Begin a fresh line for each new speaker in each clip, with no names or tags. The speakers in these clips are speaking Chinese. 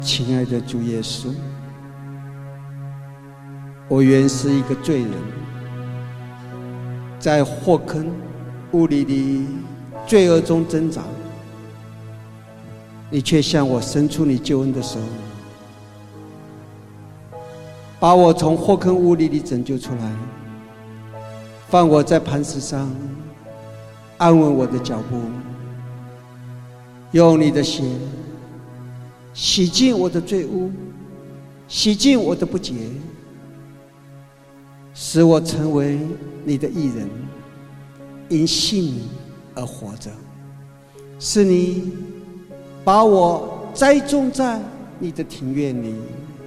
亲爱的主耶稣，我原是一个罪人，在祸坑污泥里罪恶中挣扎，你却向我伸出你救恩的手，把我从祸坑污泥里拯救出来，放我在磐石上安稳我的脚步，用你的血洗净我的罪污，洗净我的不洁，使我成为你的义人，因信你而活着。是你把我栽种在你的庭院里，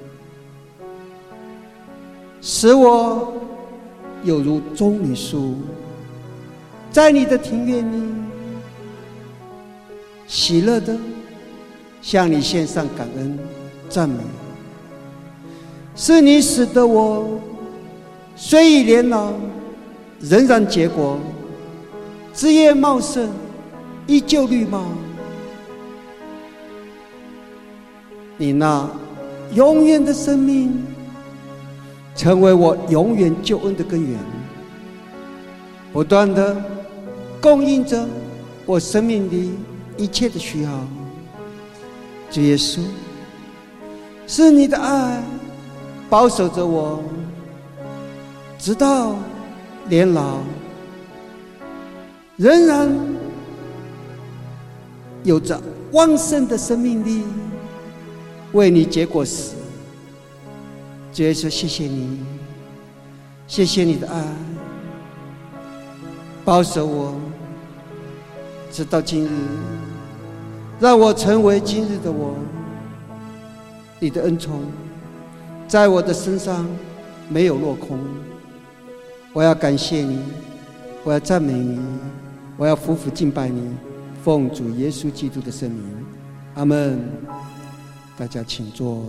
使我有如棕榈树，在你的庭院里喜乐的向你献上感恩赞美。是你使得我虽已年老，仍然结果，枝叶茂盛，依旧绿茂。你那永远的生命成为我永远救恩的根源，不断的供应着我生命里一切的需要。主耶稣，是你的爱保守着我，直到年老，仍然有着旺盛的生命力，为你结果实。主耶稣，谢谢你，谢谢你的爱保守我，直到今日，让我成为今日的我。你的恩宠在我的身上没有落空，我要感谢你，我要赞美你，我要匍匐敬拜你，奉主耶稣基督的圣名，阿们。大家请坐。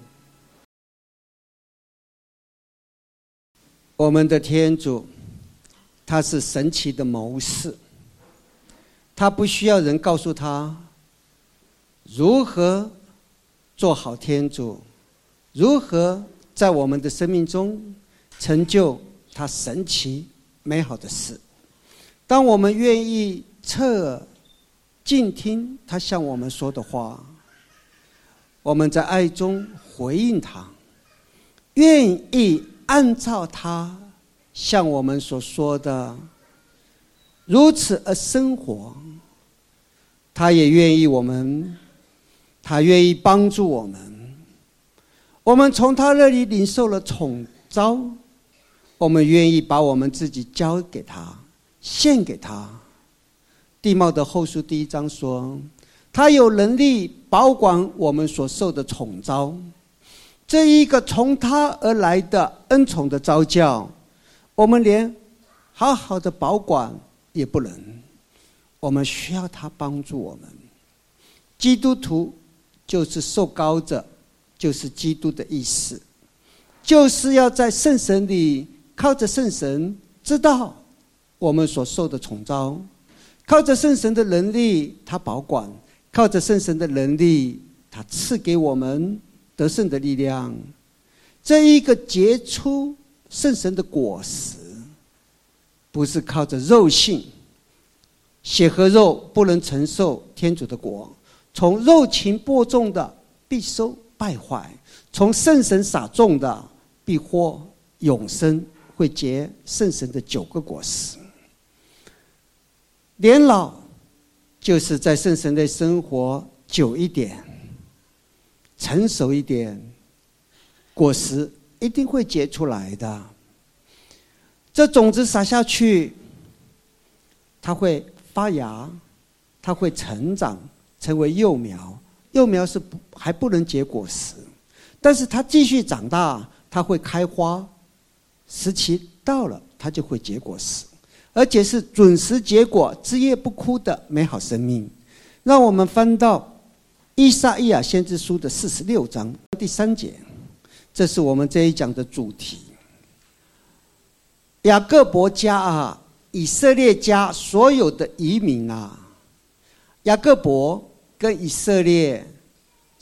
我们的天主，他是神奇的谋士，他不需要人告诉他如何做好天主，如何在我们的生命中成就他神奇美好的事。当我们愿意侧耳静听他向我们说的话，我们在爱中回应他，愿意按照他向我们所说的如此而生活，他也愿意他愿意帮助我们。我们从他那里领受了宠召，我们愿意把我们自己交给他，献给他。地貌的后书1章说，他有能力保管我们所受的宠召，这一个从他而来的恩宠的召叫，我们连好好的保管也不能，我们需要他帮助我们。基督徒就是受膏者，就是基督的意思，就是要在圣神里靠着圣神知道我们所受的宠召，靠着圣神的能力他保管，靠着圣神的能力他赐给我们得胜的力量。这一个结出圣神的果实，不是靠着肉性，血和肉不能承受天主的国，从肉情播种的必收败坏，从圣神撒种的必获永生，会结圣神的9个果实。年老就是在圣神内生活久一点，成熟一点，果实一定会结出来的。这种子撒下去，它会发芽，它会成长成为幼苗，幼苗是还不能结果实，但是它继续长大，它会开花，时期到了它就会结果实，而且是准时结果，枝叶不枯的美好生命。让我们翻到依撒意亚先知书的46章第3节，这是我们这一讲的主题。雅各伯家啊，以色列家所有的移民啊，雅各伯跟以色列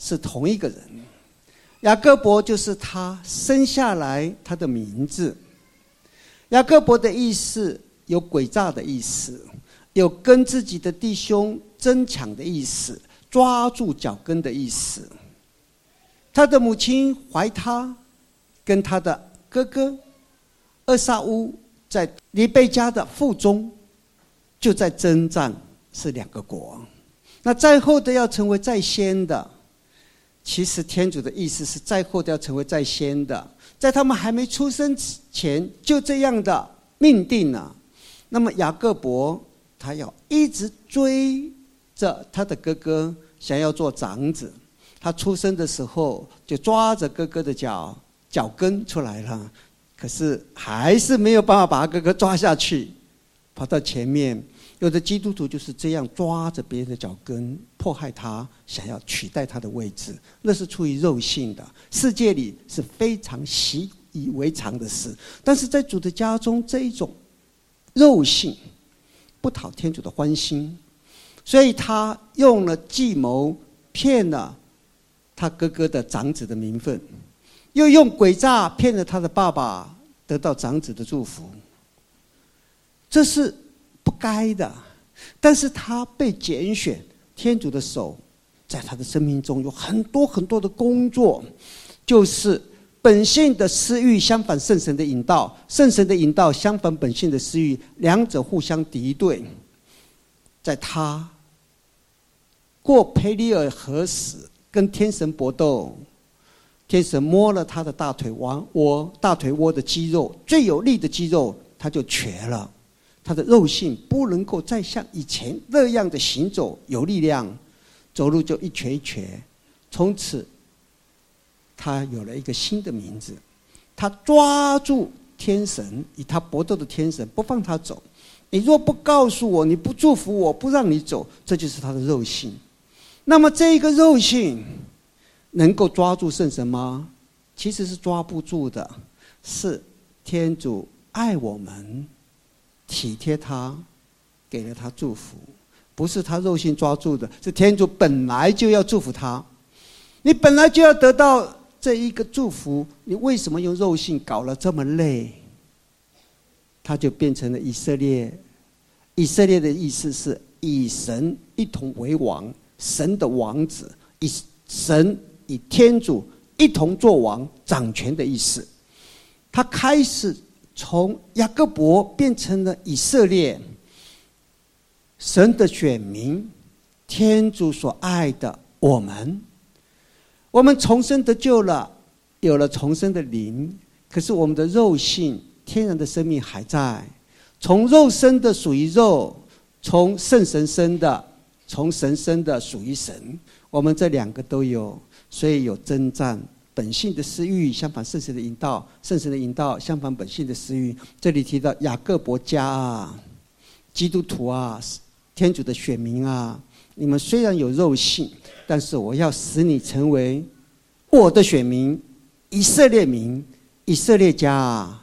是同一个人。雅各伯就是他生下来他的名字。雅各伯的意思有诡诈的意思，有跟自己的弟兄争抢的意思，抓住脚跟的意思。他的母亲怀他，跟他的哥哥厄撒乌在黎贝加的腹中就在征战，是两个国。那在后的要成为在先的，其实天主的意思是在后的要成为在先的，在他们还没出生前就这样的命定了。那么雅各伯他要一直追着他的哥哥，想要做长子。他出生的时候就抓着哥哥的脚跟出来了，可是还是没有办法把他哥哥抓下去，跑到前面。有的基督徒就是这样抓着别人的脚跟，迫害他，想要取代他的位置，那是出于肉性的，世界里是非常习以为常的事。但是在主的家中，这一种肉性不讨天主的欢心，所以他用了计谋骗了他哥哥的长子的名分，又用诡诈骗了他的爸爸得到长子的祝福。这是不该的，但是他被拣选，天主的手在他的生命中有很多很多的工作，就是本性的私欲相反圣神的引导，圣神的引导相反本性的私欲，两者互相敌对。在他过培里尔河时跟天神搏斗，天神摸了他的大腿窝的肌肉，最有力的肌肉，他就瘸了。他的肉性不能够再像以前那样的行走有力量，走路就一瘸一瘸。从此他有了一个新的名字，他抓住天神，与他搏斗的天神不放他走。你若不告诉我，你不祝福我，不让你走，这就是他的肉性。那么这一个肉性能够抓住圣神吗？其实是抓不住的，是天主爱我们，体贴他，给了他祝福，不是他肉性抓住的，是天主本来就要祝福他。你本来就要得到这一个祝福，你为什么用肉性搞了这么累？他就变成了以色列。以色列的意思是以神一同为王，神的王子，以天主一同作王掌权的意思。他开始从雅各伯变成了以色列，神的选民，天主所爱的我们重生得救了，有了重生的灵，可是我们的肉性天然的生命还在。从肉生的属于肉，从圣神生的，从神生的属于神，我们这两个都有，所以有征战。本性的私欲相反圣神的引导，圣神的引导相反本性的私欲。这里提到雅各伯家啊，基督徒啊，天主的选民啊，你们虽然有肉性，但是我要使你成为我的选民，以色列民，以色列家啊，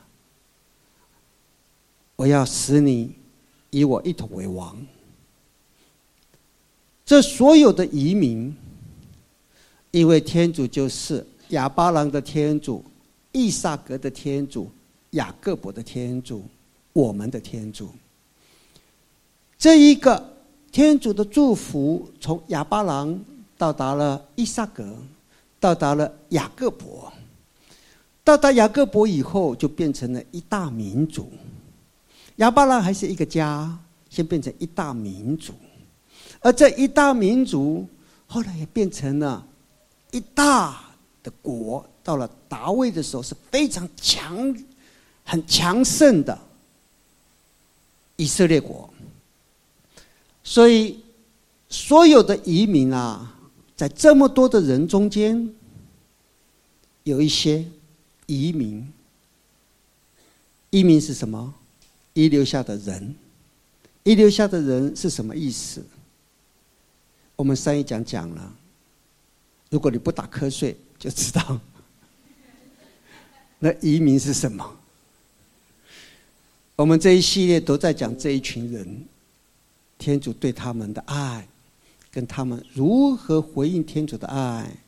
我要使你以我一同为王。这所有的移民，因为天主就是亚巴郎的天主，以撒格的天主，雅各伯的天主，我们的天主。这一个天主的祝福从亚巴郎到达了以撒格，到达了雅各伯。到达雅各伯以后，就变成了一大民族。亚巴郎还是一个家，先变成一大民族，而这一大民族后来也变成了一大的国。到了达味的时候，是非常很强盛的以色列国。所以所有的移民啊，在这么多的人中间，有一些移民。移民是什么？遗留下的人。遗留下的人是什么意思？我们上一讲了，如果你不打瞌睡就知道那移民是什么。我们这一系列都在讲这一群人，天主对他们的爱，跟他们如何回应天主的爱，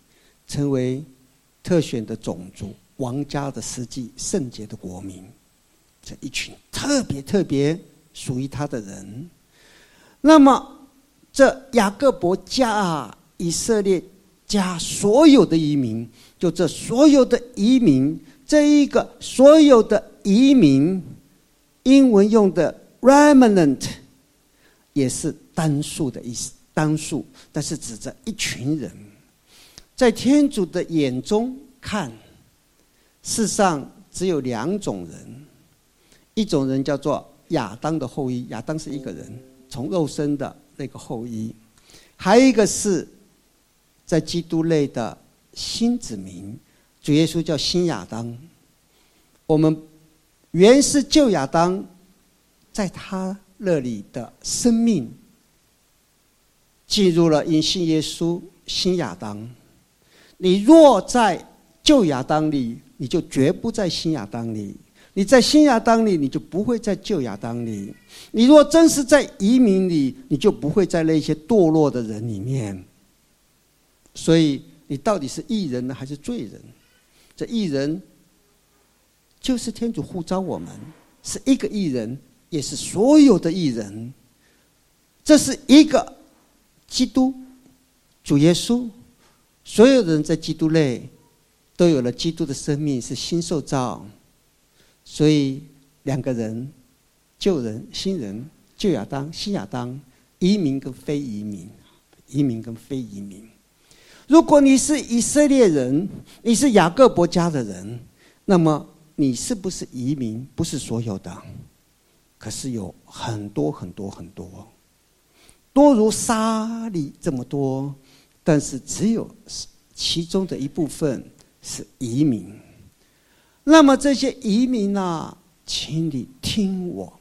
成为特选的种族，王家的司祭，圣洁的国民，这一群特别属于他的人。那么这雅各伯家、以色列家所有的移民，就这所有的移民，这一个所有的移民，英文用的 remnant 也是单数的意思，单数，但是指着一群人。在天主的眼中看，世上只有2种人，一种人叫做亚当的后裔，亚当是一个人，从肉身的那个后裔；还有一个是在基督内的新子民，主耶稣叫新亚当。我们原是旧亚当，在他那里的生命进入了因信耶稣新亚当。你若在旧亚当里，你就绝不在新亚当里；你在新亚当里，你就不会在旧亚当里。你若真是在移民里，你就不会在那些堕落的人里面。所以你到底是义人呢，还是罪人？这义人就是天主呼召我们，是一个义人，也是所有的义人。这是一个基督，主耶稣，所有人在基督内都有了基督的生命，是新受造。所以2个人，旧人、新人，旧亚当、新亚当，移民跟非移民，移民跟非移民。如果你是以色列人，你是雅各伯家的人，那么你是不是移民？不是所有的，可是有很多很多很多，多如沙粒这么多，但是只有其中的一部分是移民。那么这些移民啊，请你听我。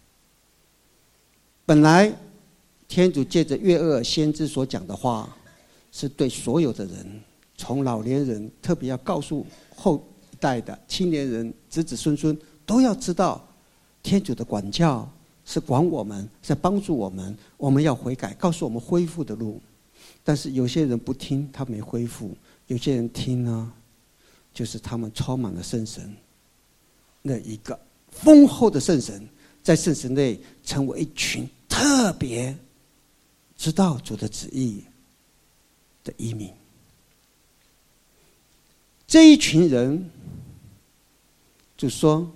本来天主借着约厄尔先知所讲的话，是对所有的人，从老年人，特别要告诉后一代的青年人、子子孙孙，都要知道天主的管教是管我们，是帮助我们，我们要悔改，告诉我们恢复的路。但是有些人不听，他没恢复；有些人听呢，就是他们充满了圣神，那一个丰厚的圣神，在圣神内成为一群特别知道主的旨意的移民。这一群人就说：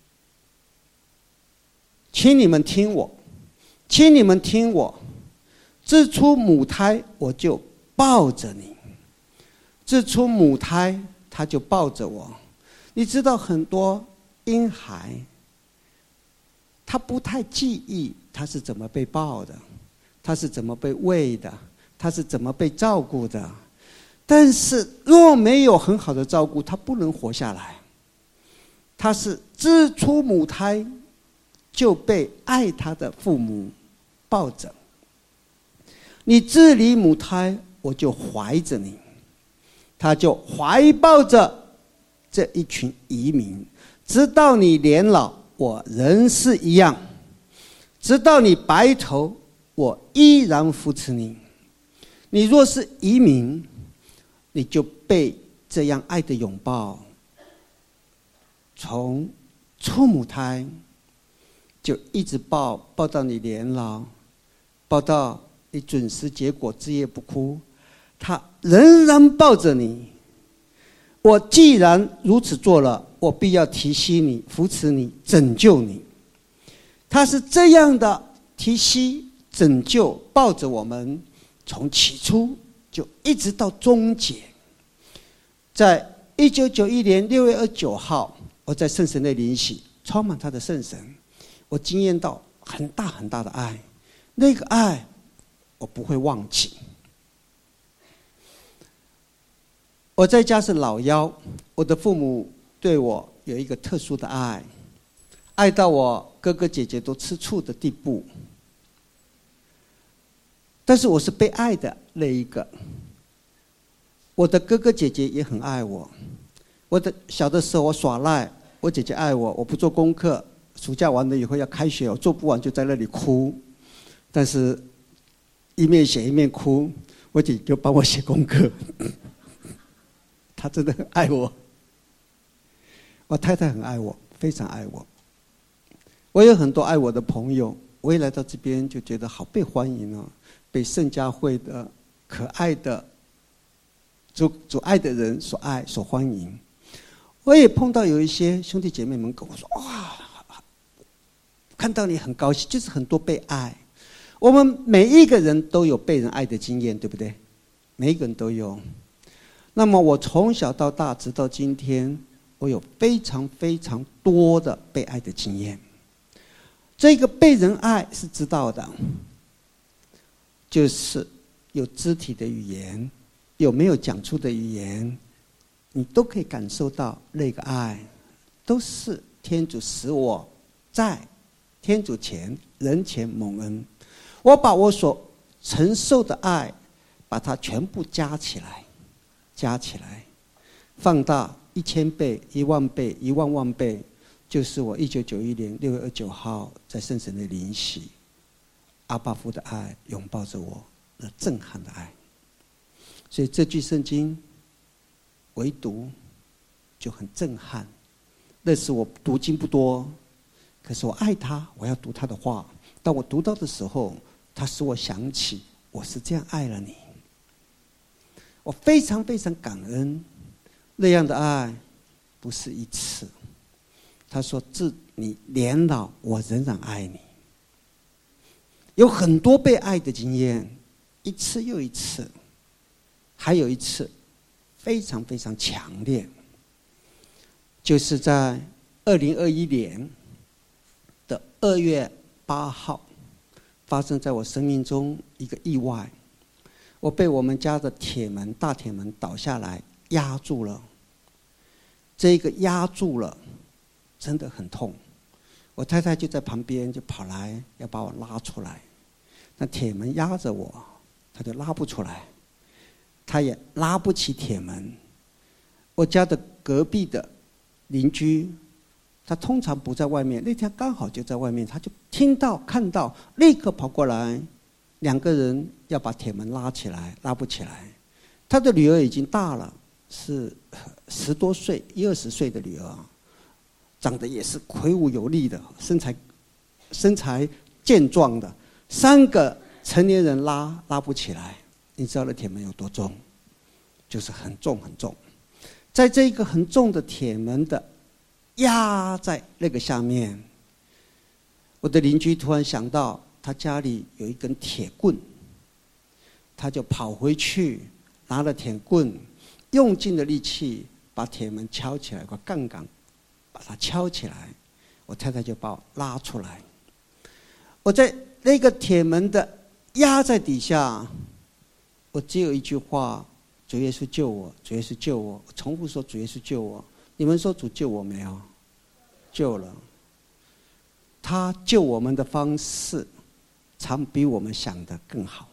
请你们听我，请你们听我，自出母胎我就抱着你，自出母胎他就抱着我。你知道很多婴孩他不太记忆他是怎么被抱的，他是怎么被喂的，他是怎么被照顾的。但是若没有很好的照顾，他不能活下来。他是自出母胎就被爱他的父母抱着，你自离母胎我就怀着你。他就怀抱着这一群移民，直到你年老我仍是一样，直到你白头我依然扶持你。你若是移民，你就被这样爱的拥抱，从出母胎就一直抱到你年老，抱到你准时结果枝叶不枯，他仍然抱着你。我既然如此做了，我必要提携你，扶持你，拯救你。他是这样的提携、拯救，抱着我们，从起初就一直到终结。在1991年6月29号，我在圣神内灵洗，充满他的圣神，我经验到很大很大的爱，那个爱我不会忘记。我在家是老幺，我的父母对我有一个特殊的爱，爱到我哥哥姐姐都吃醋的地步。但是我是被爱的那一个，我的哥哥姐姐也很爱我。我的小的时候我耍赖，我姐姐爱我，我不做功课，暑假完了以后要开学，我做不完就在那里哭，但是一面写一面哭，我姐就帮我写功课。 她真的很爱我。我太太很爱我，非常爱我。我有很多爱我的朋友，我一来到这边就觉得好被欢迎哦，被圣家会的可爱的主爱的人所爱所欢迎。我也碰到有一些兄弟姐妹们跟我说：“哇，看到你很高兴，就是很多被爱。”我们每一个人都有被人爱的经验，对不对？每一个人都有。那么我从小到大，直到今天，我有非常非常多的被爱的经验。这个被人爱是知道的，就是有肢体的语言，有没有讲出的语言，你都可以感受到那个爱，都是天主使我在天主前、人前蒙恩。我把我所承受的爱，把它全部加起来，放大1000倍、10000倍、10000倍，就是我1991年6月29号在圣神的灵洗，阿爸父的爱拥抱着我，那震撼的爱。所以这句圣经我一读就很震撼。那时我读经不多，可是我爱他，我要读他的话。当我读到的时候，他使我想起我是这样爱了你。我非常非常感恩，那样的爱不是一次。他说：“自你年老，我仍然爱你。”有很多被爱的经验，一次又一次。还有一次非常非常强烈，就是在2021年的2月8号，发生在我生命中一个意外。我被我们家的大铁门倒下来压住了。这个压住了真的很痛，我太太就在旁边就跑来要把我拉出来，那铁门压着我，她就拉不出来，她也拉不起铁门。我家的隔壁的邻居，他通常不在外面，那天刚好就在外面，他就听到看到，立刻跑过来，2个人要把铁门拉起来，拉不起来。他的女儿已经大了，是10多岁、20岁的女儿，长得也是魁梧有力的，身材健壮的。3个成年人拉不起来，你知道那铁门有多重？就是很重很重。在这个很重的铁门的压在那个下面，我的邻居突然想到他家里有一根铁棍，他就跑回去拿了铁棍，用尽了力气把铁门敲起来，把杠杆把它敲起来。我太太就把我拉出来，我在那个铁门的压在底下，我只有一句话：主耶稣救我，主耶稣救我。我重复说：主耶稣救我。你们说主救我没有？救了。他救我们的方式常比我们想的更好。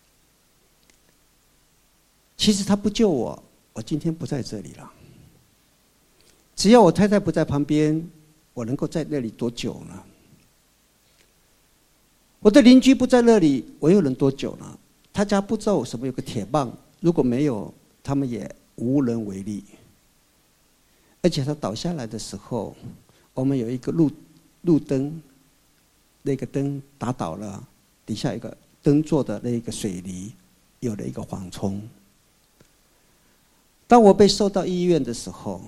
其实他不救我，我今天不在这里了。只要我太太不在旁边，我能够在那里多久呢？我的邻居不在那里，我又能多久呢？他家不知道什么有个铁棒，如果没有，他们也无能为力。而且他倒下来的时候，我们有一个路灯，那个灯打倒了，底下一个灯做的那个水泥有了一个缓冲。当我被送到医院的时候，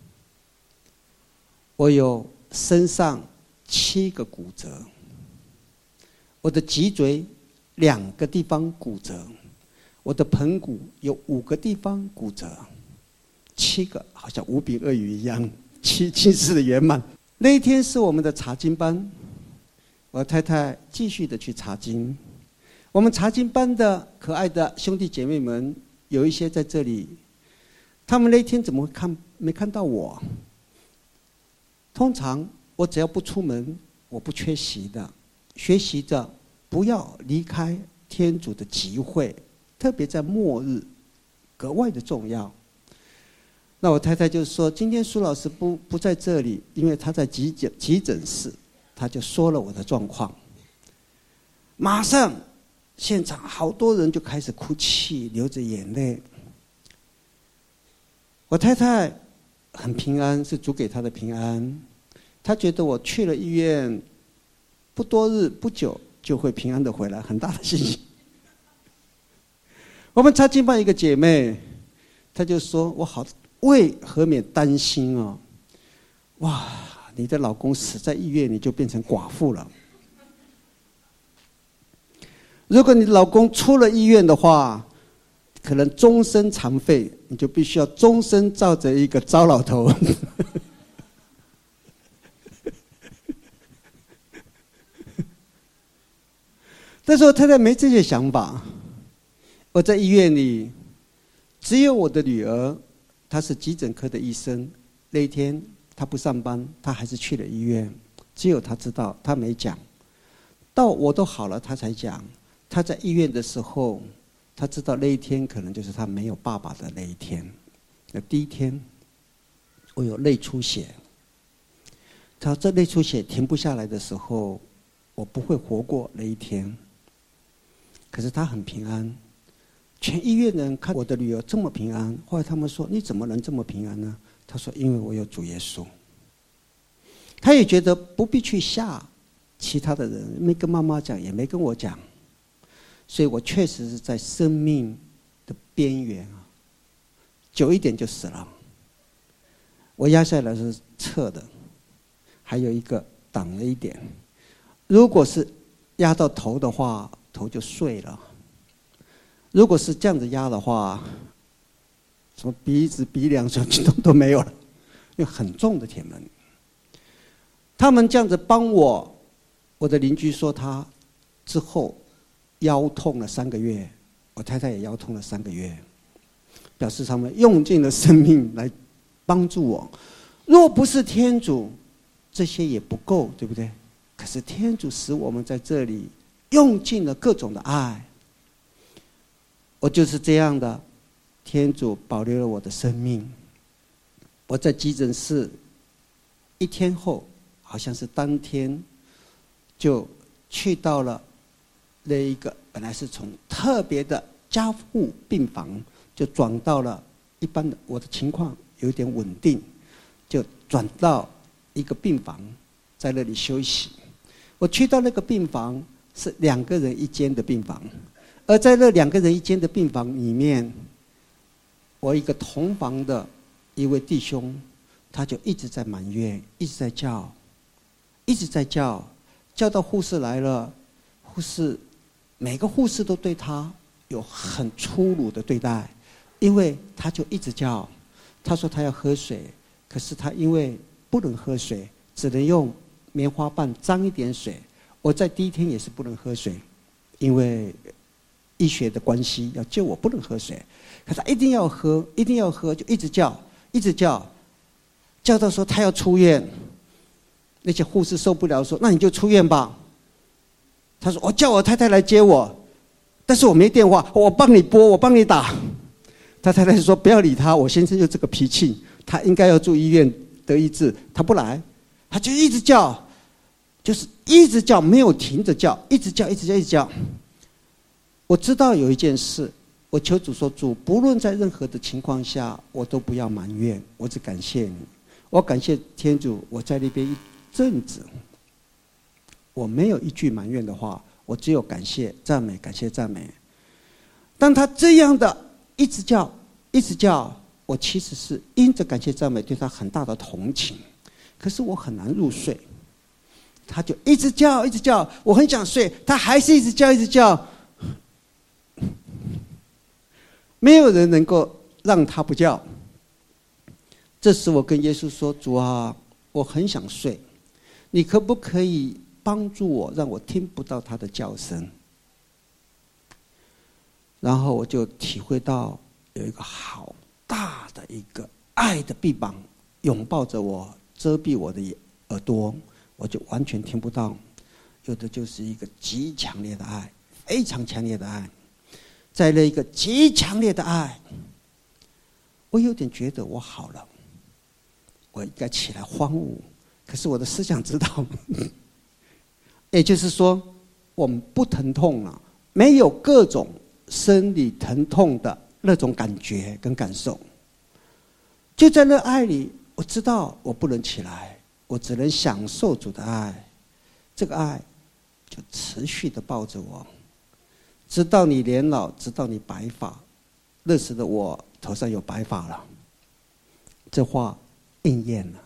我有身上7个骨折，我的脊椎2个地方骨折，我的盆骨有5个地方骨折，7个好像5饼2鱼一样，7次的圆满。那一天是我们的查经班，我太太继续的去查经。我们查经班的可爱的兄弟姐妹们有一些在这里，他们那天怎么会没看到我？通常我只要不出门，我不缺席的，学习着不要离开天主的集会，特别在末日格外的重要。那我太太就说：“今天苏老师不在这里，因为他在急诊室。”他就说了我的状况，马上现场好多人就开始哭泣，流着眼泪。 我太太很平安，是主给她的平安。她觉得我去了医院，不多日不久就会平安的回来，很大的信心。我们查经班一个姐妹，她就说：“我好为何免担心哦？哇，你的老公死在医院，你就变成寡妇了。如果你老公出了医院的话，可能终身残废，你就必须要终身照着一个糟老头。”但是我太太没这些想法。我在医院里，只有我的女儿，她是急诊科的医生。那一天她不上班，她还是去了医院。只有她知道，她没讲。到我都好了，她才讲。她在医院的时候，她知道那一天可能就是她没有爸爸的那一天。第一天，我有内出血。她说这内出血停不下来的时候，我不会活过那一天。可是她很平安。全医院的人看我的女儿这么平安，后来他们说：“你怎么能这么平安呢？”她说：“因为我有主耶稣。”她也觉得不必去吓其他的人，没跟妈妈讲，也没跟我讲，所以我确实是在生命的边缘啊，久一点就死了。我压下来是侧的，还有一个挡了一点。如果是压到头的话，头就碎了。如果是这样子压的话，什么鼻子、鼻梁什么都没有了，因为很重的铁门。他们这样子帮我，我的邻居说他之后腰痛了3个月，我太太也腰痛了3个月，表示他们用尽了生命来帮助我。若不是天主，这些也不够，对不对？可是天主使我们在这里用尽了各种的爱。我就是这样的，天主保留了我的生命。我在急诊室1天后，好像是当天就去到了那一个本来是从特别的加护病房，就转到了一般的。我的情况有点稳定，就转到一个病房，在那里休息。我去到那个病房是2个人1间的病房。而在那2个人1间的病房里面，我一个同房的一位弟兄，他就一直在埋怨，一直在叫，一直在叫，叫到护士来了，每个护士都对他有很粗鲁的对待，因为他就一直叫。他说他要喝水，可是他因为不能喝水，只能用棉花棒沾一点水。我在第1天也是不能喝水，因为医学的关系要救我不能喝水，可是他一定要喝，一定要喝，就一直叫，一直叫，叫到说他要出院。那些护士受不了，说：“那你就出院吧。”他说：“我叫我太太来接我，但是我没电话，我帮你拨，我帮你打。”他太太说：“不要理他，我先生就这个脾气，他应该要住医院得医治，他不来，他就一直叫，就是一直叫，没有停着叫，一直叫，一直叫，一直叫。”我知道有一件事，我求主说：“主，不论在任何的情况下，我都不要埋怨，我只感谢你。我感谢天主，我在那边一阵子，我没有一句埋怨的话，我只有感谢、赞美、感谢、赞美。当他这样的一直叫、一直叫，我其实是因着感谢、赞美对他很大的同情，可是我很难入睡。他就一直叫、一直叫，我很想睡，他还是一直叫、一直叫。”没有人能够让他不叫。这时我跟耶稣说：“主啊，我很想睡，你可不可以帮助我，让我听不到他的叫声？”然后我就体会到有一个好大的一个爱的臂膀拥抱着我，遮蔽我的耳朵，我就完全听不到。有的就是一个极强烈的爱，非常强烈的爱。在那一个极强烈的爱，我有点觉得我好了，我应该起来欢舞。可是我的思想知道，也就是说，我们不疼痛了，没有各种生理疼痛的那种感觉跟感受。 就在那爱里，我知道我不能起来，我只能享受主的爱。这个爱就持续的抱着我，直到你年老，直到你白发。那时的我头上有白发了，这话应验了。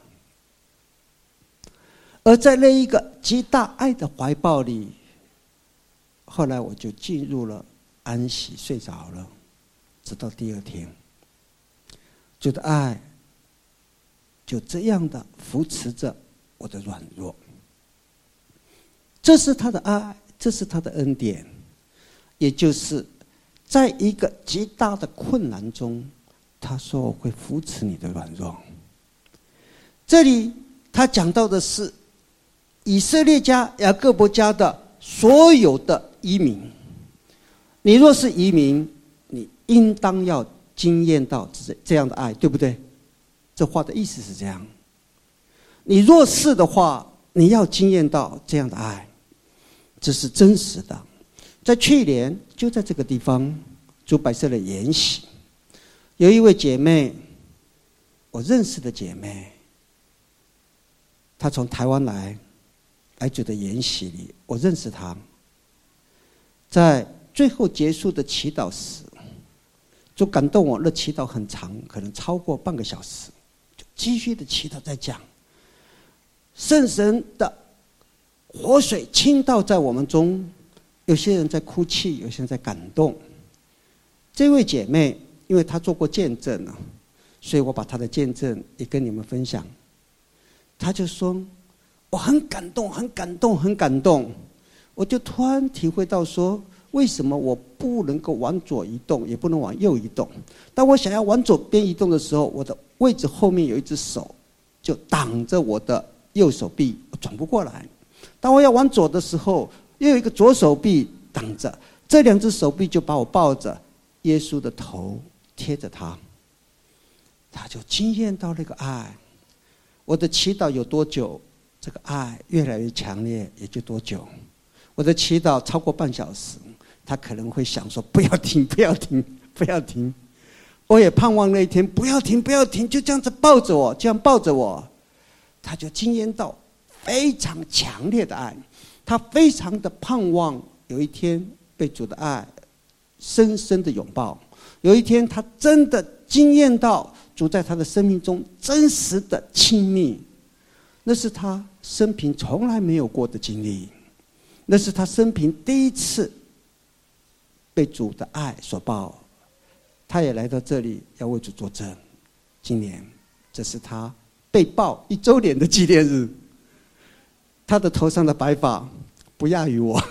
而在那一个极大爱的怀抱里，后来我就进入了安息，睡着了，直到第二天。主的爱就这样的扶持着我的软弱。这是他的爱，这是他的恩典，也就是在一个极大的困难中，他说我会扶持你的软弱。这里他讲到的是以色列家、雅各伯家的所有的移民。你若是移民，你应当要经验到这样的爱，对不对？这话的意思是这样。你若是的话，你要经验到这样的爱，这是真实的。在去年就在这个地方，主摆设了筵席，有一位姐妹，我认识的姐妹，她从台湾来主的筵席里，我认识她。在最后结束的祈祷时，就感动我，那祈祷很长，可能超过半个小时，就继续的祈祷在讲圣神的活水倾倒在我们中。有些人在哭泣，有些人在感动。这位姐妹因为她做过见证了，所以我把她的见证也跟你们分享。她就说我很感动，很感动，很感动。我就突然体会到说，为什么我不能够往左移动，也不能往右移动？当我想要往左边移动的时候，我的位置后面有一只手就挡着我的右手臂，我转不过来。当我要往左的时候，又有一个左手臂挡着，这两只手臂就把我抱着，耶稣的头贴着他，他就经验到那个爱。我的祈祷有多久，这个爱越来越强烈，也就多久。我的祈祷超过半小时，他可能会想说不要停，不要停，不要停。我也盼望那一天不要停，不要停，就这样子抱着我，这样抱着我，他就经验到非常强烈的爱。他非常的盼望有一天被主的爱深深的拥抱，有一天他真的经验到主在他的生命中真实的亲密，那是他生平从来没有过的经历，那是他生平第一次被主的爱所抱。他也来到这里要为主作证。今年这是他被抱1周年的纪念日，他的头上的白发不亚于我。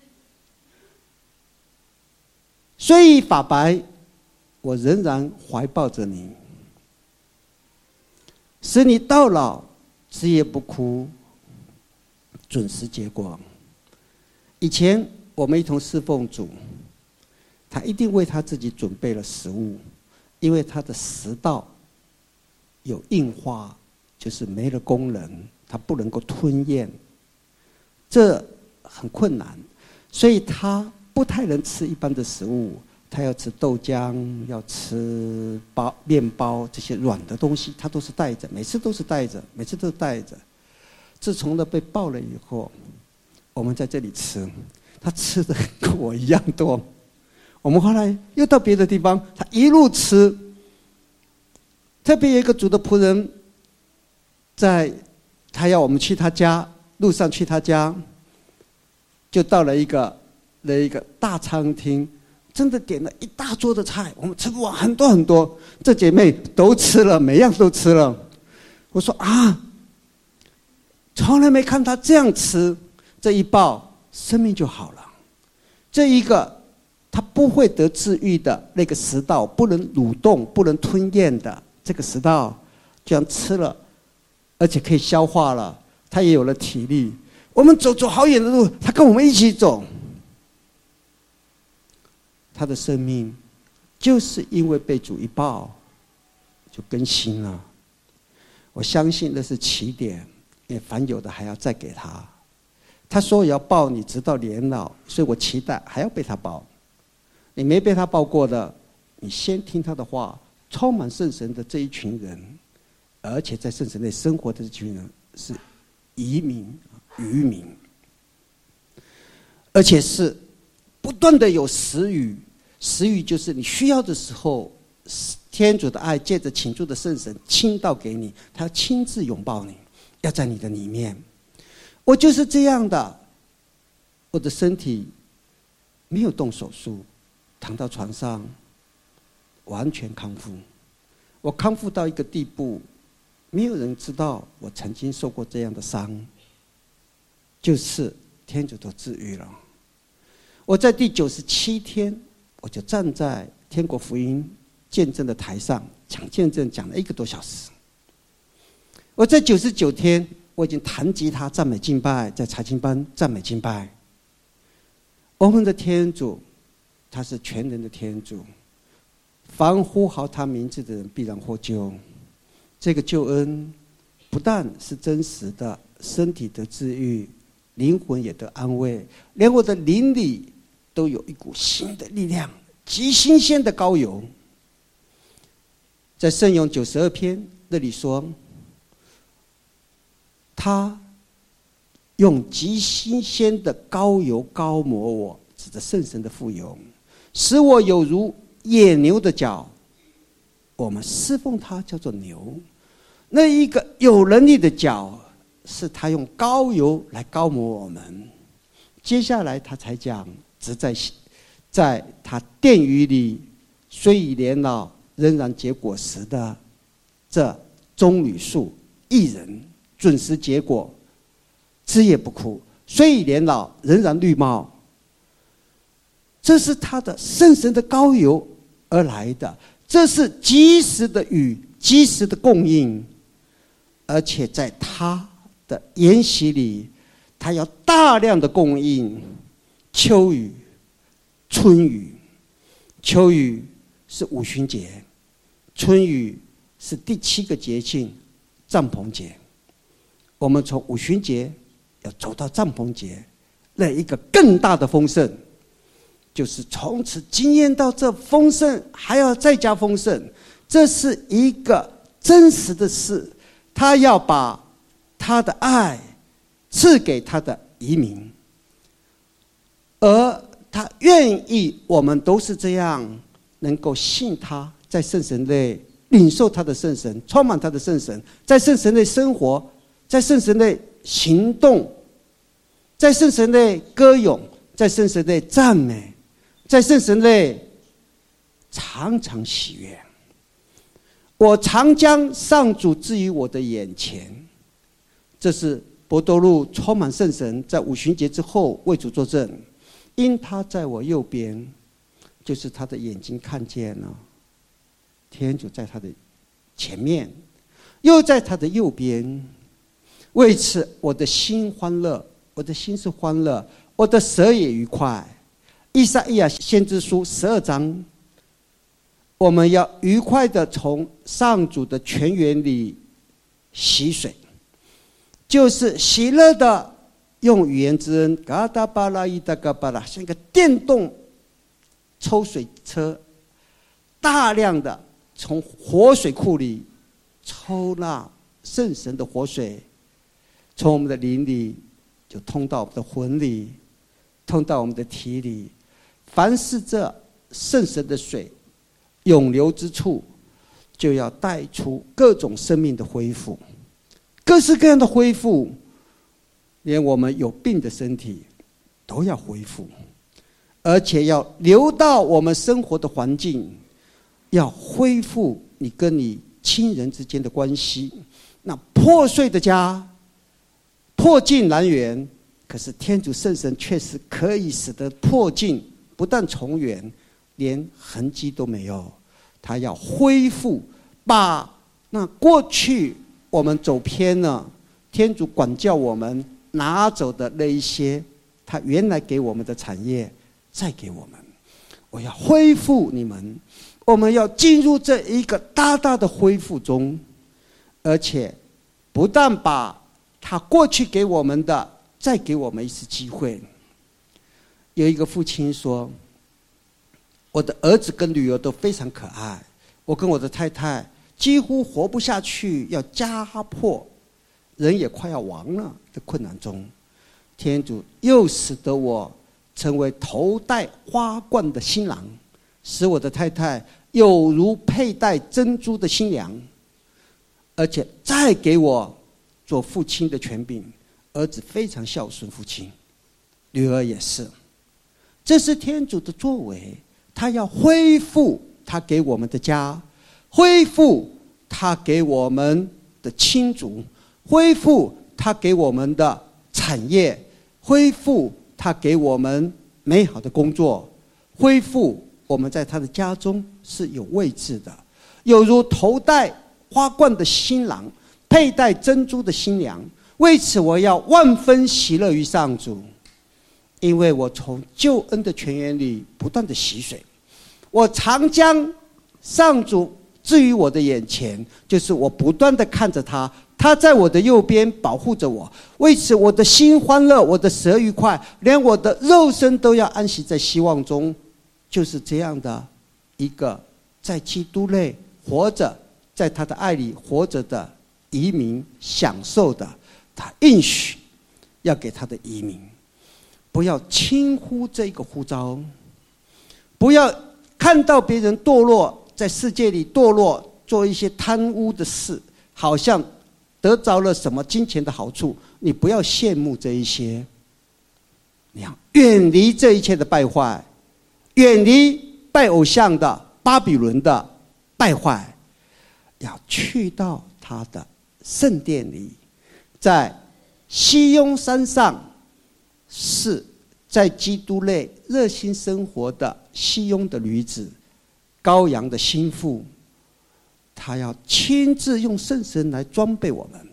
虽已发白，我仍然怀抱着你，使你到老枝叶不枯，准时结果。以前我们一同侍奉主，他一定为他自己准备了食物，因为他的食道有硬化，就是没了功能，他不能够吞咽，这很困难，所以他不太能吃一般的食物，他要吃豆浆，要吃面包，这些软的东西他都是带着，每次都带着。自从被抱了以后，我们在这里吃，他吃的跟我一样多。我们后来又到别的地方，他一路吃。特别有一个主的仆人，他要我们去他家，路上去他家，就到了一个大餐厅，真的点了一大桌的菜，我们吃不完，很多很多。这姐妹都吃了，每样都吃了。我说啊，从来没看她这样吃，这一抱生命就好了。这一个她不会得治愈的那个食道，不能蠕动、不能吞咽的这个食道，这样吃了，而且可以消化了，她也有了体力。我们走好远的路，她跟我们一起走。她的生命就是因为被主一抱，就更新了。我相信那是起点，也凡有的还要再给他。他说也要抱你直到年老，所以我期待还要被他抱。你没被他抱过的，你先听他的话， 充满圣神的这一群人，而且在圣神内生活的这群人是移民、渔民，而且是不断的有时雨。时雨就是你需要的时候，天主的爱借着倾注的圣神倾倒给你，他要亲自拥抱你，要在你的里面。我就是这样的，我的身体没有动手术，躺到床上完全康复。我康复到一个地步，没有人知道我曾经受过这样的伤，就是天主都治愈了。我在第97天，我就站在天国福音见证的台上讲见证，讲了1个多小时。我在99天，我已经弹吉他赞美敬拜，在查经班赞美敬拜。我们的天主，他是全能的天主，凡呼号他名字的人必然获救。这个救恩不但是真实的，身体得治愈，灵魂也得安慰，连我的灵里都有一股新的力量，极新鲜的膏油。在圣咏92篇那里说，他用极新鲜的膏油膏抹我，指着圣神的富有，使我有如野牛的脚。我们侍奉他叫做牛，那一个有能力的脚，是他用膏油来膏抹我们。接下来他才讲，只在他殿宇里，虽已年老，仍然结果实的这棕榈树，一人准时结果，枝叶不枯，虽已年老，仍然绿茂。这是他的圣神的膏油而来的，这是及时的雨，及时的供应，而且在他的筵席里，他要大量的供应秋雨、春雨。秋雨是五旬节，春雨是第7个节庆，帐篷节。我们从五旬节要走到帐篷节，那一个更大的丰盛，就是从此经验到这丰盛还要再加丰盛。这是一个真实的事，他要把他的爱赐给他的移民，而他愿意我们都是这样，能够信他，在圣神内领受他的圣神，充满他的圣神，在圣神内生活，在圣神内行动，在圣神内歌咏，在圣神内赞美，在圣神内常常喜悦。我常将上主置于我的眼前。这是伯多禄充满圣神，在五旬节之后为主作证，因他在我右边，就是他的眼睛看见了天主在他的前面，又在他的右边。为此我的心欢乐，我的心是欢乐，我的舌也愉快。以赛亚先知书12章，我们要愉快的从上主的泉源里洗水，就是喜乐的用语言之恩，嘎达巴拉伊达嘎巴拉，像一个电动抽水车，大量的从活水库里抽纳圣神的活水，从我们的灵里就通到我们的魂里，通到我们的体里。凡是这圣神的水永流之处，就要带出各种生命的恢复，各式各样的恢复，连我们有病的身体都要恢复，而且要流到我们生活的环境，要恢复你跟你亲人之间的关系。那破碎的家破镜难圆，可是天主圣神确实可以使得破镜不但重圆，连痕迹都没有。他要恢复，把那过去我们走偏了，天主管教我们拿走的那一些他原来给我们的产业再给我们。我要恢复你们，我们要进入这一个大大的恢复中，而且不但把他过去给我们的再给我们一次机会。有一个父亲说，我的儿子跟女儿都非常可爱， 我跟我的太太几乎活不下去，要家破人也快要亡了的困难中，天主又使得我成为头戴花冠的新郎，使我的太太有如佩戴珍珠的新娘，而且再给我做父亲的权柄。儿子非常孝顺父亲，女儿也是。这是天主的作为，他要恢复他给我们的家，恢复他给我们的亲族，恢复他给我们的产业，恢复他给我们美好的工作，恢复我们在他的家中是有位置的，有如头戴花冠的新郎，佩戴珍珠的新娘。为此我要万分喜乐于上主，因为我从救恩的泉源里不断的洗水，我常将上主置于我的眼前，就是我不断的看着他，他在我的右边保护着我。为此我的心欢乐，我的舌愉快，连我的肉身都要安息在希望中。就是这样的一个在基督内活着，在他的爱里活着的移民，享受的他应许要给他的移民。不要轻忽这个呼召，不要看到别人堕落，在世界里堕落，做一些贪污的事，好像得着了什么金钱的好处，你不要羡慕这一些，你要远离这一切的败坏，远离拜偶像的巴比伦的败坏，要去到他的圣殿里，在西雍山上，是在基督内热心生活的西雍的女子，羔羊的心腹，他要亲自用圣神来装备我们。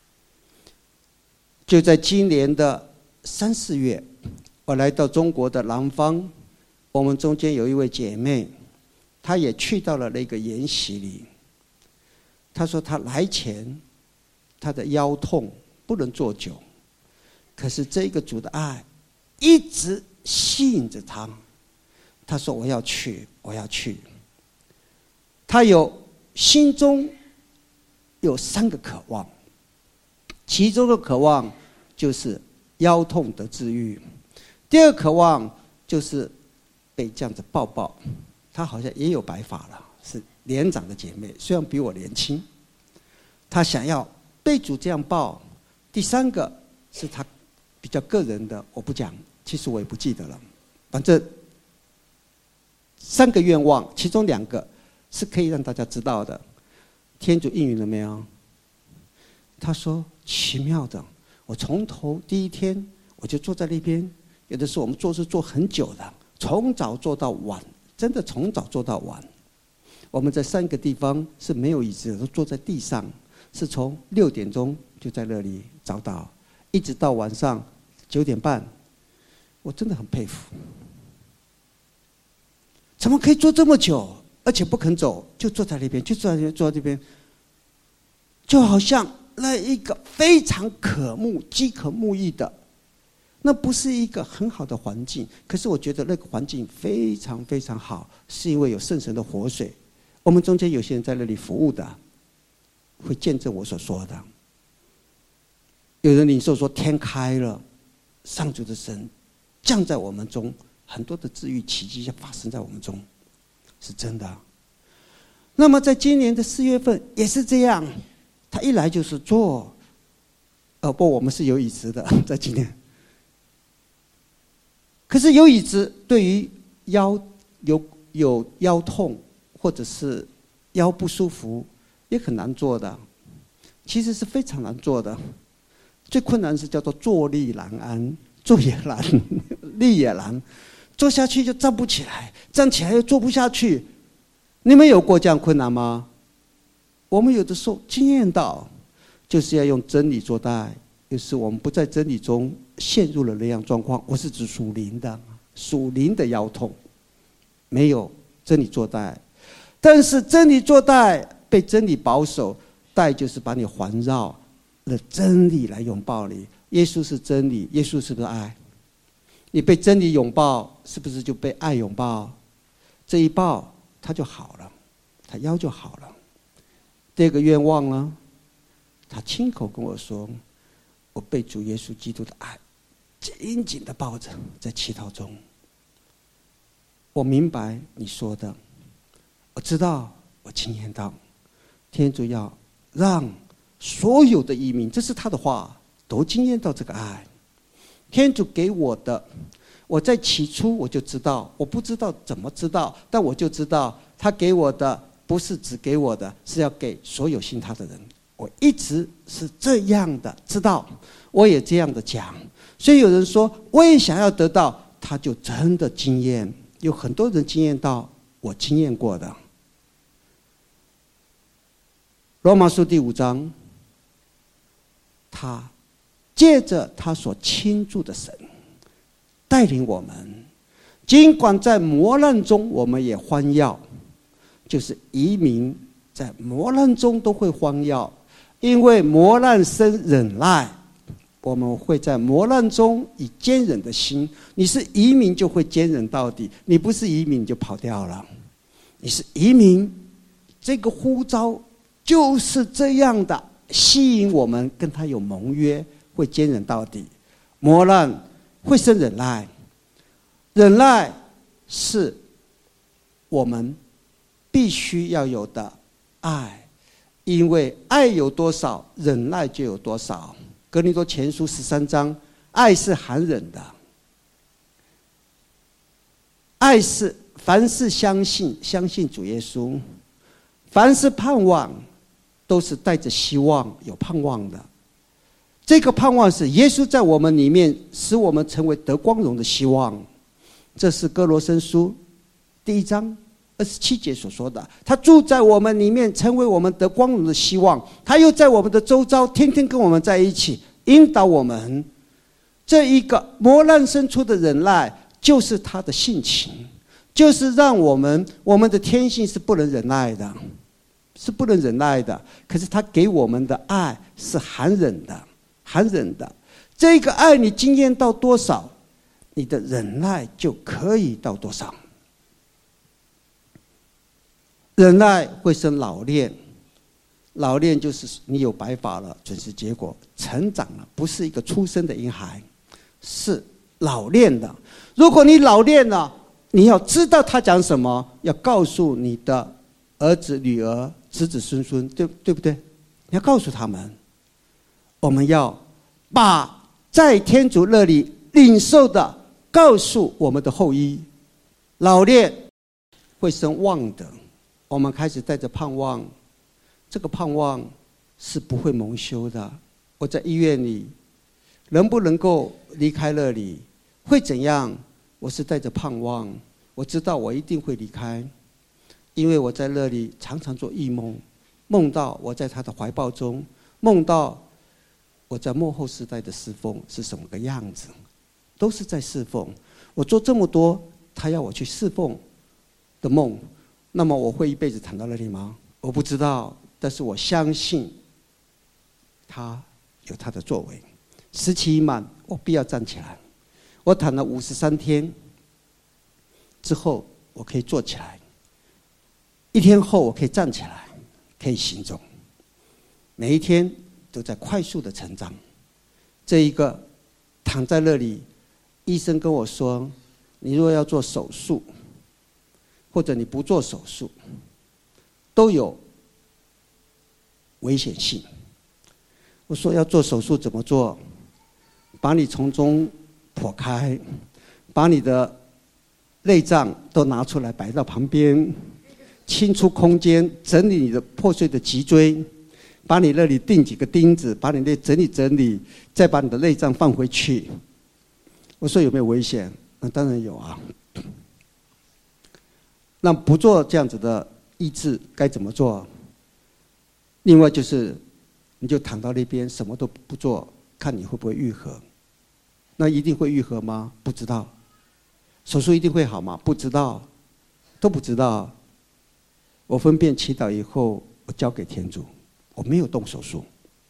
就在今年的3、4月，我来到中国的南方，我们中间有一位姐妹，她也去到了那个研习里。她说她来前，她的腰痛，不能坐久，可是这个主的爱一直吸引着她。她说我要去，我要去。她心中有3个渴望，其中的渴望就是腰痛得治愈，第二渴望就是被这样子抱抱。她好像也有白发了，是年长的姐妹，虽然比我年轻，她想要被主这样抱。第3个是她比较个人的，我不讲，其实我也不记得了。反正3个愿望，其中2个是可以让大家知道的。天主应允了没有？他说奇妙的，我从头第一天我就坐在那边，有的时候我们做事做很久的，从早做到晚，真的从早做到晚。我们在3个地方是没有椅子的，都坐在地上，是从6点钟就在那里早祷，一直到晚上9点半。我真的很佩服，怎么可以坐这么久，而且不肯走，就坐在那边，就坐在那边，就好像那一个非常渴慕、饥渴慕义的，那不是一个很好的环境。可是我觉得那个环境非常非常好，是因为有圣神的活水。我们中间有些人在那里服务的，会见证我所说的。有人领受说天开了，上主的神降在我们中，很多的治愈奇迹发生在我们中，是真的。那么在今年的4月份也是这样，他一来就是坐，不，我们是有椅子的，在今年。可是有椅子对于有腰痛或者是腰不舒服也很难做的，其实是非常难做的。最困难是叫做坐立难安，坐也难，立也难，坐下去就站不起来，站起来又坐不下去。你们有过这样困难吗？我们有的时候经验到，就是要用真理做带，就是我们不在真理中陷入了那样状况。我是指属灵的腰痛，没有真理做带。但是真理做带，被真理保守，带就是把你环绕了真理来拥抱你。耶稣是真理，耶稣是不是爱？你被真理拥抱，是不是就被爱拥抱？这一抱他就好了， 他腰就好了。第二个愿望呢，他亲口跟我说，我被主耶稣基督的爱紧紧地抱着，在祈祷中，我明白你说的，我知道，我经验到，天主要让所有的移民，这是他的话，都经验到这个爱。天主给我的，我在起初我就知道，我不知道怎么知道，但我就知道，他给我的不是只给我的，是要给所有信他的人。我一直是这样的知道，我也这样的讲。所以有人说，我也想要得到，他就真的经验。有很多人经验到我经验过的。罗马书第5章，他借着他所倾注的神带领我们，尽管在磨难中我们也欢耀，就是移民在磨难中都会欢耀，因为磨难生忍耐，我们会在磨难中以坚忍的心。你是移民就会坚忍到底，你不是移民你就跑掉了。你是移民，这个呼召就是这样的，吸引我们跟他有盟约，会坚忍到底。磨难会生忍耐，忍耐是我们必须要有的爱，因为爱有多少，忍耐就有多少。哥林多前书13章，爱是含忍的，爱是凡是相信主耶稣，凡是盼望，都是带着希望有盼望的。这个盼望是耶稣在我们里面，使我们成为得光荣的希望。这是哥罗森书第1章27节所说的，他住在我们里面，成为我们得光荣的希望。他又在我们的周遭，天天跟我们在一起，引导我们。这一个磨难生出的忍耐，就是他的性情，就是让我们的天性是不能忍耐的，是不能忍耐的。可是他给我们的爱是含忍的，含忍的。这个爱你经验到多少，你的忍耐就可以到多少。忍耐会生老练，老练就是你有白发了，准时结果，成长了，不是一个出生的婴孩，是老练的。如果你老练了，你要知道他讲什么，要告诉你的儿子、女儿、子子孙孙，对不对？你要告诉他们，我们要把在天主那里领受的告诉我们的后裔。老练会生望德，我们开始带着盼望，这个盼望是不会蒙羞的。我在医院里能不能够离开那里，会怎样？我是带着盼望，我知道我一定会离开，因为我在那里常常做异梦，梦到我在他的怀抱中，梦到我在末后时代的侍奉是什么个样子，都是在侍奉。我做这么多他要我去侍奉的梦，那么我会一辈子躺到那里吗？我不知道，但是我相信他有他的作为。时期一满，我必要站起来。我躺了53天之后，我可以坐起来。1天后，我可以站起来，可以行走。每一天都在快速的成长。这一个躺在那里，医生跟我说：“你若要做手术，或者你不做手术，都有危险性。”我说：“要做手术怎么做？把你从中剖开，把你的内脏都拿出来摆到旁边，清出空间，整理你的破碎的脊椎，把你那里钉几个钉子，把你那整理，再把你的内脏放回去。”我说：“有没有危险？”那当然有啊。那不做这样子的医治该怎么做？另外就是你就躺到那边什么都不做，看你会不会愈合。那一定会愈合吗？不知道。手术一定会好吗？不知道，都不知道。我分辨祈祷以后，我交给天主，我没有动手术，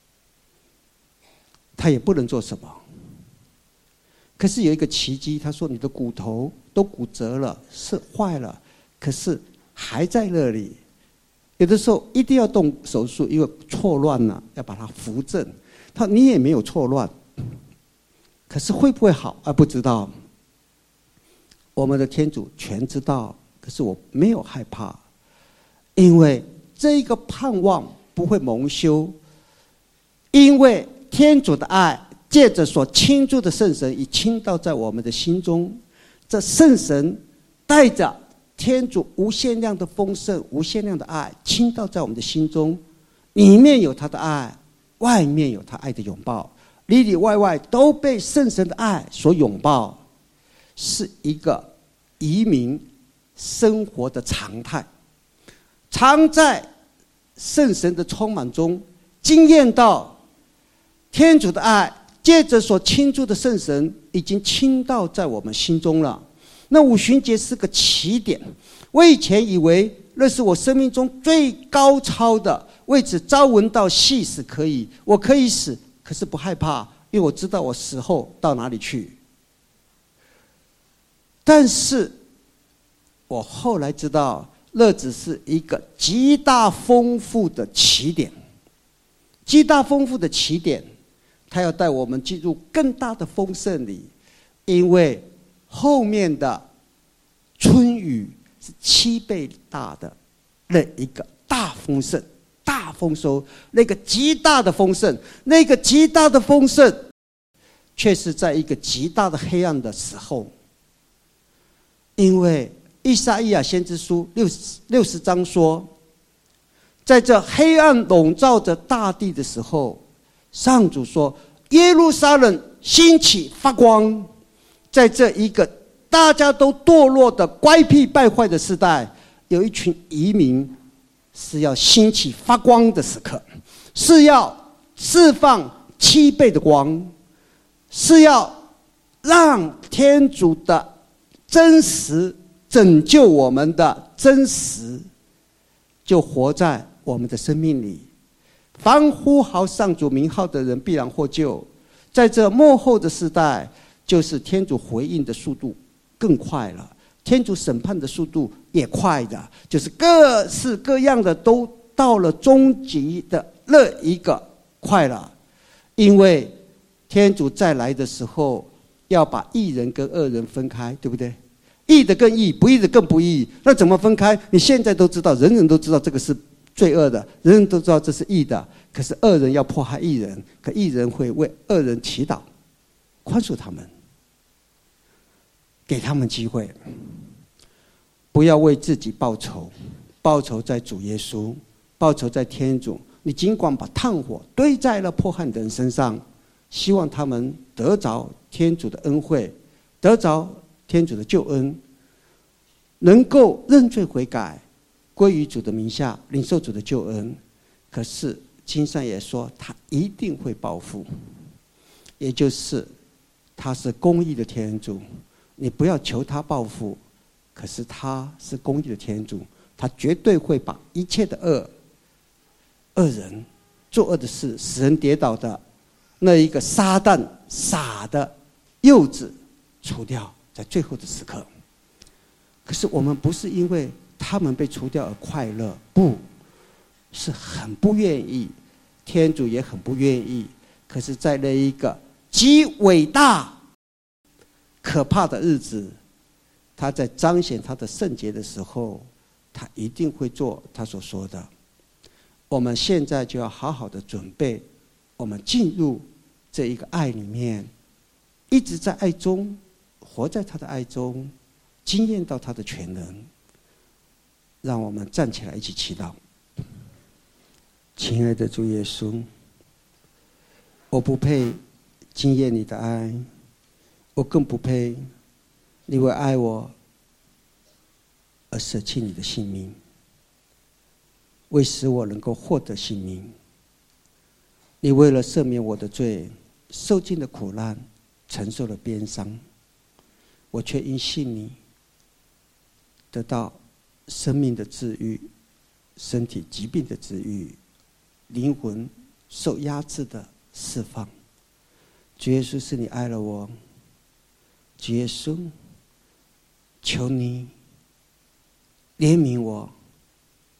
他也不能做什么。可是有一个奇迹，他说你的骨头都骨折了，是坏了，可是还在那里， 有的时候一定要动手术，因为错乱了，要把它扶正。他说你也没有错乱，可是会不会好不知道。我们的天主全知道，可是我没有害怕，因为这个盼望不会蒙羞，因为天主的爱借着所倾注的圣神已倾倒在我们的心中。这圣神带着天主无限量的丰盛、无限量的爱倾倒在我们的心中，里面有他的爱，外面有他爱的拥抱，里里外外都被圣神的爱所拥抱，是一个移民生活的常态。常在圣神的充满中经验到天主的爱借着所倾注的圣神已经倾倒在我们心中了。那五旬节是个起点，我以前以为那是我生命中最高超的，为此朝闻道夕死可以，我可以死，可是不害怕，因为我知道我死后到哪里去。但是我后来知道，那只是一个极大丰富的起点，极大丰富的起点，它要带我们进入更大的丰盛里，因为后面的春雨是7倍大的那一个大丰盛、大丰收，那个极大的丰盛，那个极大的丰盛，却是在一个极大的黑暗的时候。因为以赛亚先知书60章说，在这黑暗笼罩着大地的时候，上主说耶路撒冷兴起发光。在这一个大家都堕落的乖僻败坏的时代，有一群移民是要兴起发光的时刻，是要释放7倍的光，是要让天主的真实拯救我们的真实就活在我们的生命里。凡呼号上主名号的人必然获救。在这末后的时代，就是天主回应的速度更快了，天主审判的速度也快的，就是各式各样的都到了终极的那一个快了。因为天主再来的时候要把义人跟恶人分开，对不对？义的更义，不义的更不义，那怎么分开？你现在都知道，人人都知道这个是罪恶的，人人都知道这是义的，可是恶人要迫害义人，可义人会为恶人祈祷，宽恕他们，给他们机会。不要为自己报仇，报仇在主耶稣，报仇在天主。你尽管把炭火堆在了迫害的人身上，希望他们得着天主的恩惠，得着天主的救恩，能够认罪悔改，归于主的名下，领受主的救恩。可是经上也说他一定会报复，也就是他是公义的天主，你不要求他报复，可是他是公义的天主，他绝对会把一切的恶人作恶的事使人跌倒的那一个撒旦傻的幼子除掉，在最后的时刻。可是我们不是因为他们被除掉而快乐，不是很不愿意，天主也很不愿意。可是在那一个极伟大可怕的日子，他在彰显他的圣洁的时候，他一定会做他所说的。我们现在就要好好的准备，我们进入这一个爱里面，一直在爱中，活在他的爱中，经验到他的全能。让我们站起来一起祈祷。亲爱的主耶稣，我不配经验你的爱，我更不配你为爱我而舍弃你的性命，为使我能够获得性命。你为了赦免我的罪，受尽了苦难，承受了鞭伤，我却因信你得到生命的治愈，身体疾病的治愈，灵魂受压制的释放。主耶稣，是你爱了我，主耶稣，求你怜悯我，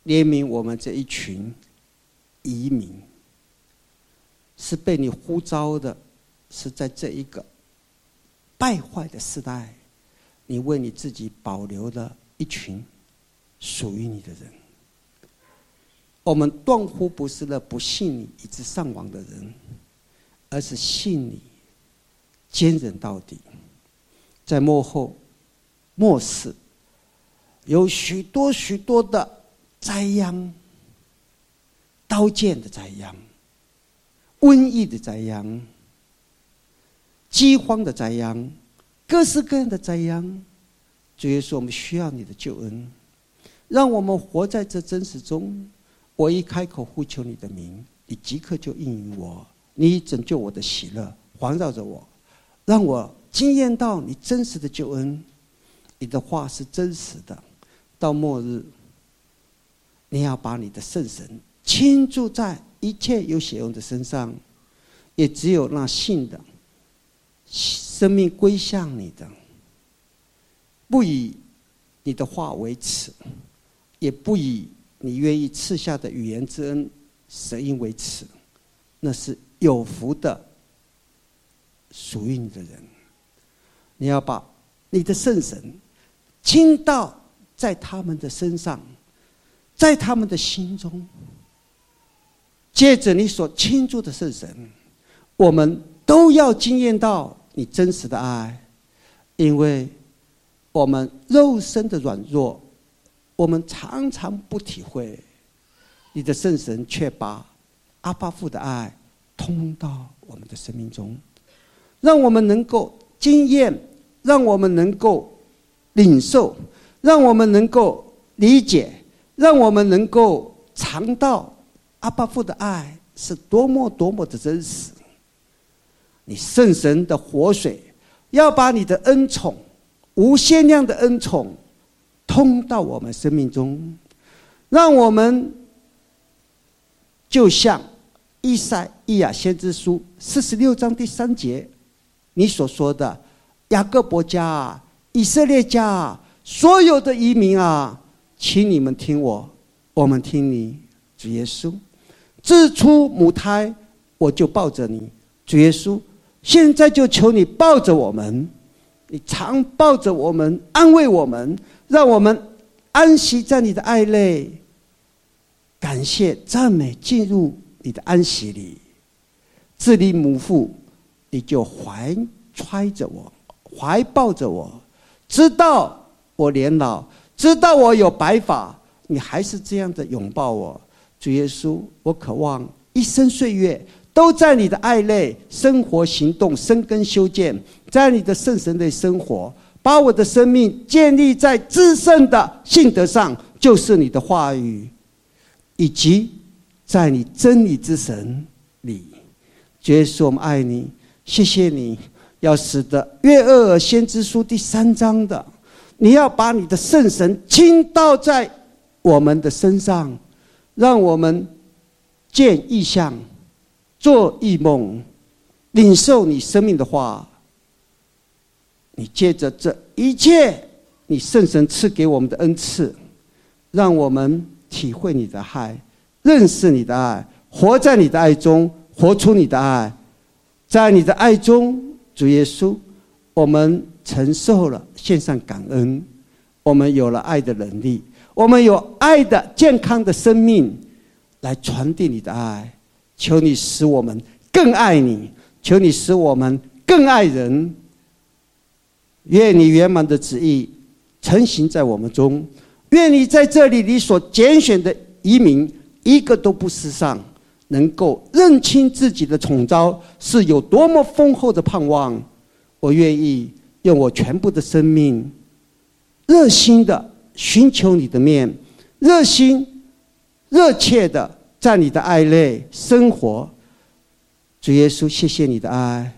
怜悯我们这一群移民，是被你呼召的，是在这一个败坏的时代，你为你自己保留了一群属于你的人。我们断乎不是那不信你以致丧亡的人，而是信你坚忍到底。在末后末世，有许多许多的灾殃，刀剑的灾殃，瘟疫的灾殃，饥荒的灾殃，各式各样的灾殃。主耶稣，我们需要你的救恩，让我们活在这真实中。我一开口呼求你的名，你即刻就应允我，你拯救我的喜乐环绕着我，让我经验到你真实的救恩。你的话是真实的，到末日你要把你的圣神倾注在一切有血用的身上，也只有那信的生命归向你的，不以你的话为耻，也不以你愿意赐下的语言之恩神因为耻，那是有福的属于你的人。你要把你的圣神倾倒在他们的身上，在他们的心中，借着你所倾注的圣神，我们都要经验到你真实的爱。因为我们肉身的软弱，我们常常不体会，你的圣神却把阿爸父的爱通到我们的生命中，让我们能够经验，让我们能够领受，让我们能够理解，让我们能够尝到阿爸父的爱是多么多么的真实。你圣神的活水要把你的恩宠，无限量的恩宠通到我们生命中，让我们就像以赛亚先知书46章第3节你所说的，雅各伯家啊，以色列家啊，所有的移民啊，请你们听我，我们听你。主耶稣，自出母胎我就抱着你。主耶稣，现在就求你抱着我们，你常抱着我们，安慰我们，让我们安息在你的爱内，感谢赞美进入你的安息里。自立母腹，你就怀揣着我，怀抱着我，知道我年老，知道我有白发，你还是这样的拥抱我。主耶稣，我渴望一生岁月都在你的爱内生活行动，生根修建，在你的圣神内生活，把我的生命建立在至圣的信德上，就是你的话语，以及在你真理之神里。主耶稣，我们爱你，谢谢你要使得约厄尔先知书第3章的，你要把你的圣神倾倒在我们的身上，让我们见异象，做异梦，领受你生命的话。你借着这一切你圣神赐给我们的恩赐，让我们体会你的爱，认识你的爱，活在你的爱中，活出你的爱。在你的爱中，主耶稣，我们承受了，献上感恩，我们有了爱的能力，我们有爱的健康的生命来传递你的爱。求你使我们更爱你，求你使我们更爱人。愿你圆满的旨意成行在我们中，愿你在这里你所拣选的移民一个都不失丧，能够认清自己的宠召是有多么丰厚的盼望。我愿意用我全部的生命热心的寻求你的面，热心热切的在你的爱内生活。主耶稣，谢谢你的爱，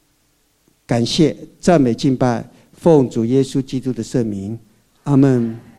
感谢赞美敬拜，奉主耶稣基督的圣名，阿们。